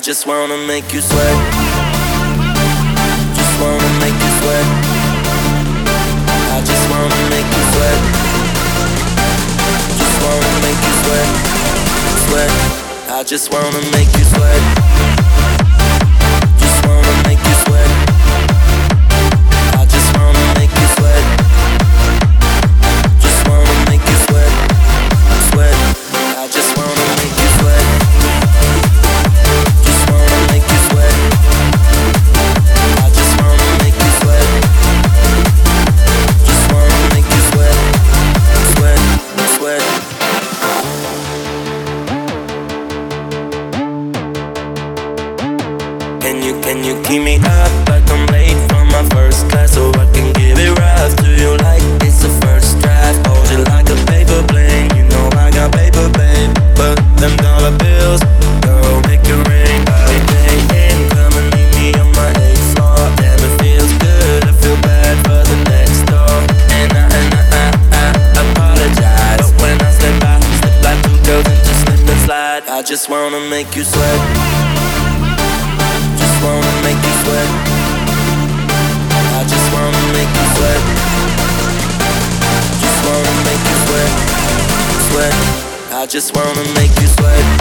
just wanna make you sweat. Just wanna make you sweat. I just wanna make you sweat. Just wanna make you sweat. Sweat. I just wanna make you sweat. Just wanna make you sweat. I just wanna make you sweat. Just wanna make you sweat. Sweat. I just wanna make you sweat. Just wanna make you sweat. I just wanna make you sweat. Just wanna make you sweat. Sweat, sweat. Can you keep me up like I'm late for my first class, so I can give it rough to you like it's the first draft. Hold you like a paper plane, you know I got paper, babe. But them dollar bills, girl, make it rain. I'll pay in, come and meet me on my 8th floor. Damn, it feels good, I feel bad for the next door. And I apologize, but when I slip like two girls and just slip and slide. I just wanna make you sweat. Just wanna make you sweat. I just wanna make you sweat. Just wanna make you sweat. Sweat. I just wanna make you sweat.